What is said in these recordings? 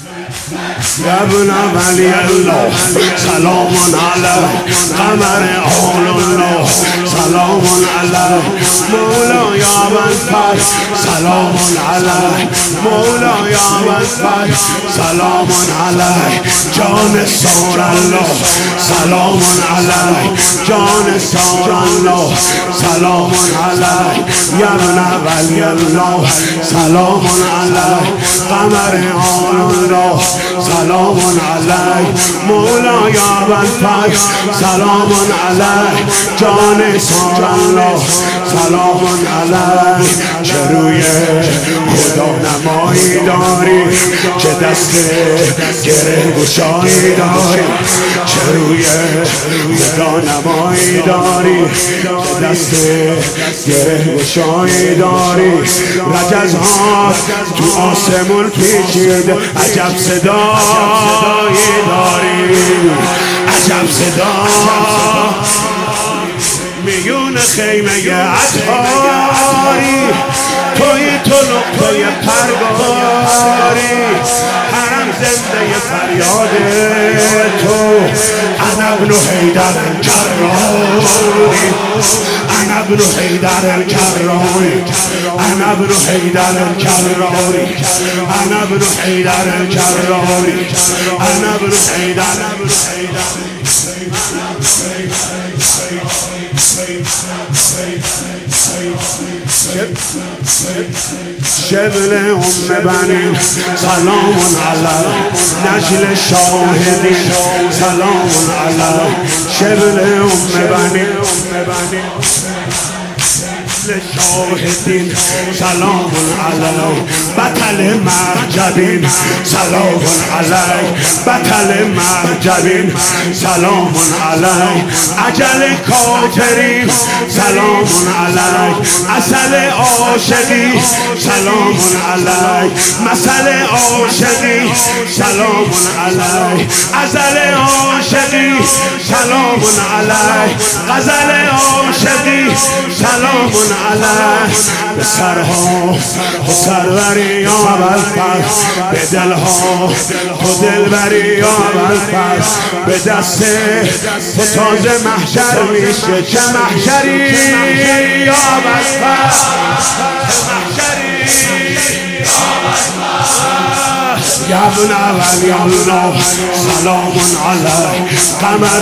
يا ابن ولي الله سلام عليك قمر آل الله سلام عليك مولاي ابا الفضل سلام عليك مولاي ابا الفضل سلام عليك جان سار الله سلام عليك جان سار الله سلام عليك يا ابن ولي الله سلام عليك قمر آل الله سلام عليك مولاي ابا الفضل سلام عليك جان سار الله سلام عليك چه روی خدا نمایی داری چه دست گره گشایی داری چه روی خدا نمایی داری چه دست گره گشایی داری رجزها تو آسمون پیچیده عجب صدایی داری عجب صدا میون خیمه عطاری توی تو نقطه پرگاری حرم زنده فریاد تو انا ابن حیدر الکرامی انا ابن حیدر الکرامی انا ابن حیدر الکرامی انا ابن حیدر الکرامی انا ابن حیدر شبل بني سلام على نجل الشاهدين سلام على شبل بني للشاهدين سلام عليك بطل مرجبين سلام عليك بطل مرجبين سلام عليك اجل کافرین سلام عليك اصل عاشقی سلام عليك مثل عاشقی سلام عليك ازل عاشقی سلام عليك غزل عاشقی سلام عليك بسرها سروری یا بالفر به دلها تو دلبری یا بالفر به دست تو تازه محشر میشه چه محشری یا بالفر يا ابن ولي الله سلام عليك قمر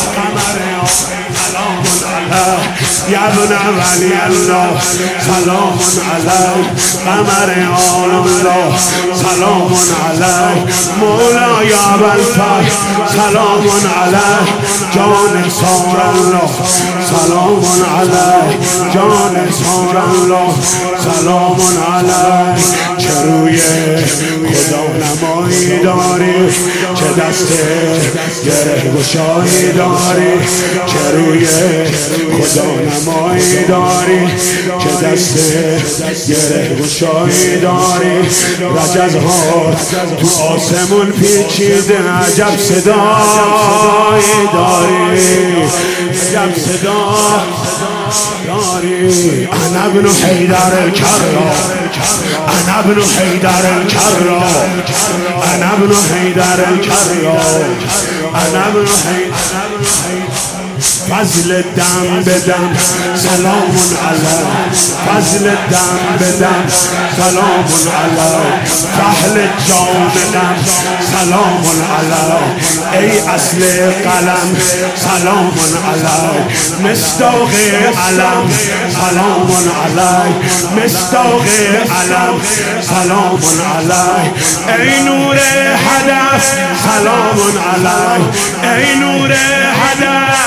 سلام عليك يا ابن ولي الله سلام عليك قمر آل الله سلام عليك مولاي ابا الفضل سلام عليك جان سار الله سلام عليك جان سار الله سلام عليك چه روی خدا نمایی داری چه دست گره گشایی داری چه روی خدا نمایی داری چه دست گره گشایی داری رجزها تو آسمون پیچیده عجب صدایی داری عجب صدا داری انا ابن حیدر الکرام انا ابن حیدر الکرام انا ابن حیدر الکرام انا ابن حیدر فضل دم بدم سلام علیک فضل دم بدم سلام علیک فحل جان دم سلام علیک ای اصل قلم سلام علیک مصداق علم سلام علیک مصداق علم سلام علیک ای نور هدف سلام علیک ای نور هدف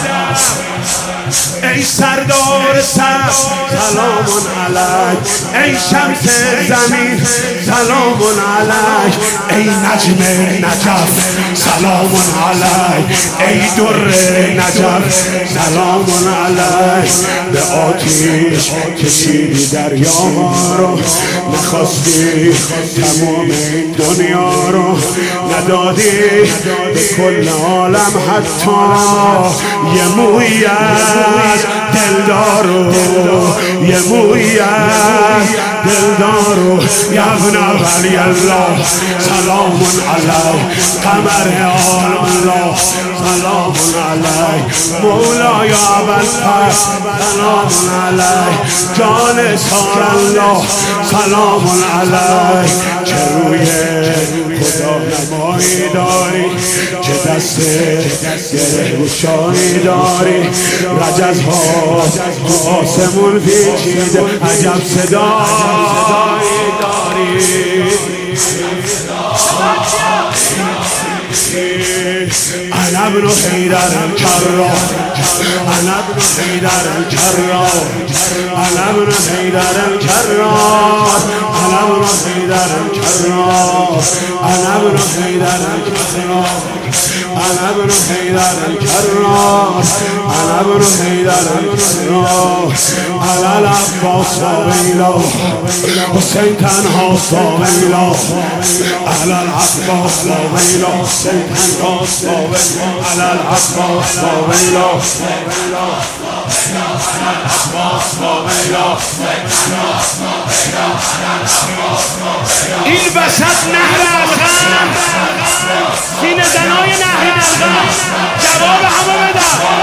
ای سردار سر سلام علیک ای شمس زمین سلام علیک ای نجم نجف سلام علیک ای در نجف سلام علیک به آتیش کشیدی دریاها رو نخواستی تمام این دنیا رو ندادی به کل عالم حتی یه مویی از دلدارو یه مویی از دلدارو یا ابن ولی الله سلام علیه قمر الله سلام علیه مولای ابوالفضل سلام علیه جان سار الله سلام علیه چه روی خدا نمایی داری چه دست گره گوشایی داری رجزها تو آسمون پیچیده عجب صدایی داری انا ابن حیدر الکرار انا ابن حیدر الکرار انا ابن حیدر الکرار انا ابن حیدر الکرار انا ابن حیدر الکرار انا ابن حیدر الکرار انا ابن حیدر الکرار انا العباس ویلا حسین تنها ویلا انا العباس ویلا حسین تنها على العباس ويلا این وسط نهر الغم سینه زنای نهر الغم جواب همه بدن